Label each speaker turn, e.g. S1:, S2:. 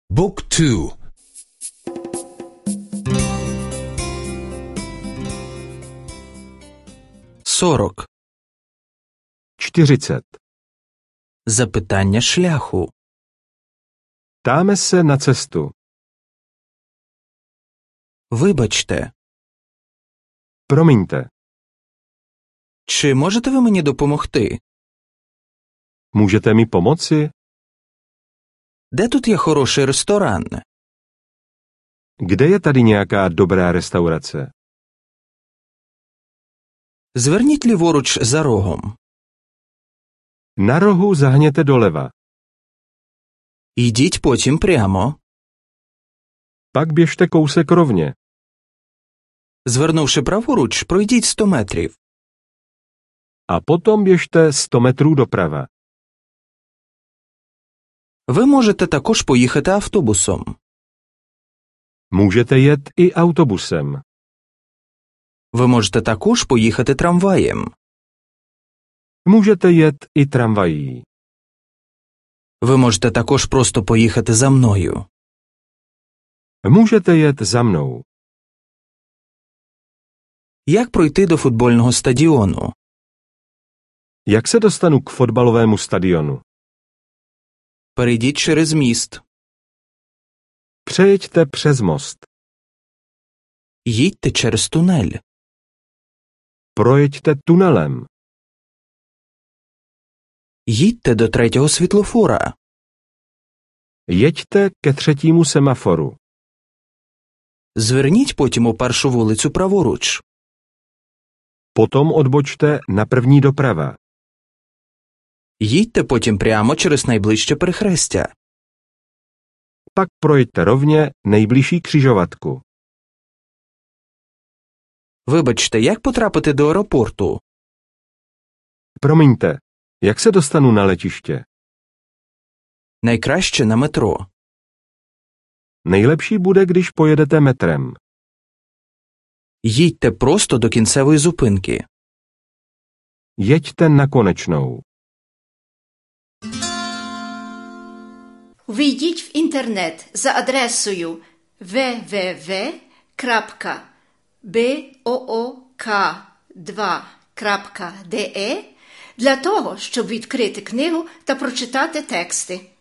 S1: บุ๊กทู40
S2: 40.
S1: Запитання шляху.
S2: Ptáme se na cestu.
S1: Вибачте,
S2: Promiňte,
S1: чи можете ви мені допомогти?
S2: můžete mi pomoci?
S1: Де тут є хороший ресторан?
S2: Kde je tady nějaká dobrá restaurace?
S1: Зверніть ліворуч за рогом.
S2: Na rohu zahněte doleva.
S1: Йдіть потім прямо.
S2: Pak běžte kousek rovně.
S1: Звернувши праворуч, пройдіть 100 метрів.
S2: A potom běžte 100 metrů doprava.
S1: Ви можете також поїхати автобусом.
S2: Můžete jet i autobusem.
S1: Ви можете також поїхати трамваєм.
S2: Můžete jet i tramvají.
S1: Ви можете також просто поїхати за мною.
S2: Můžete jet za mnou.
S1: Як пройти до футбольного стадіону?
S2: Jak se dostanu k fotbalovému stadionu?
S1: Перейдіть через міст.
S2: Přejeďte přes most.
S1: Їдьте через тунель.
S2: Projeďte tunelem.
S1: Їдьте до третього світлофора.
S2: Jeďte ke třetímu semaforu.
S1: Зверніть потім у першу вулицю праворуч.
S2: Potom odbočte na první doprava.
S1: Їдьте потім прямо через найближче перехрестя.
S2: Pak projeďte rovně nejbližší křižovatku.
S1: Вибачте, як потрапити до аеропорту?
S2: Promiňte, jak se dostanu na letiště?
S1: Найкраще на метро.
S2: Nejlepší bude, když pojedete metrem.
S1: Їдьте просто до кінцевої зупинки.
S2: Jeďte na konečnou.
S3: Ввійдіть в інтернет за адресою www.book2.de для того, щоб відкрити книгу та прочитати тексти.